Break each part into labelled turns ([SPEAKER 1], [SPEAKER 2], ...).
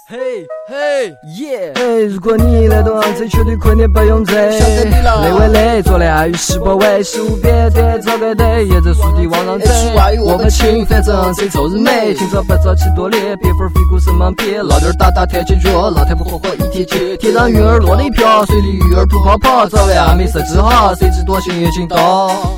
[SPEAKER 1] 嘿嘿耶！
[SPEAKER 2] 如果你来懂这绝对可你不用这。内外内做的爱与世不为，15别对找个对，沿着树地往上走。我不清，反正谁周日美，今朝不早起多练，别份飞过身旁撇，老点打打天气脚，老太婆火火一贴切，天上云儿落了一瓢，水里鱼儿吐泡泡，早晚没设置好，谁知多幸运行动。
[SPEAKER 1] 喂，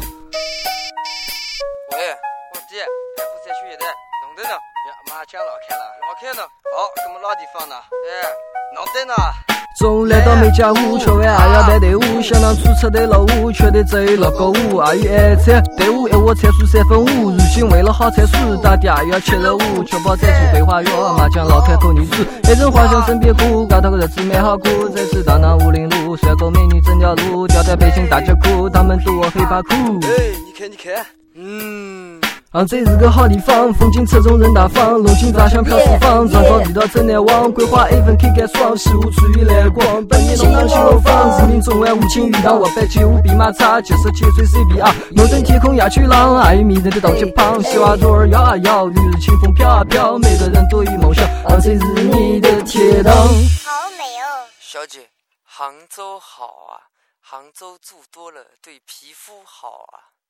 [SPEAKER 1] 我弟，太湖山区一带弄得呢？呀，马上老开了，老开呢。好，什么老地方呢？哎，弄得呢。
[SPEAKER 2] 中午来到每家屋，吃完还要排队伍，想当出车的落伍，却得走了购物。阿姨爱菜，队伍我参数5/3，如今为了好参数，打嗲要7/5，确保赞助桂花园，麻将老开头女主，爱人花香身别苦，高头日子没好过，这次当武林路，帅哥美女整条路，吊带背心大脚裤，他们都我黑怕苦。
[SPEAKER 1] 哎，你看，
[SPEAKER 2] 这是个好地方，风景侧重人大方，龙井炸香飘四方，长高地道真难忘，桂花 A 分 K 干爽，15出于来光，本年新郎新楼房，知名中外无情鱼塘，我摆起舞比马叉，97岁 CBR， 诺登天空鸦曲浪，爱与迷人的道街旁，西瓜桌儿摇啊摇，绿日清风飘啊飘，每个人都有梦想，这是你的铁档。
[SPEAKER 3] 好美哦，
[SPEAKER 1] 小姐，杭州好啊，杭州住多了对皮肤好啊。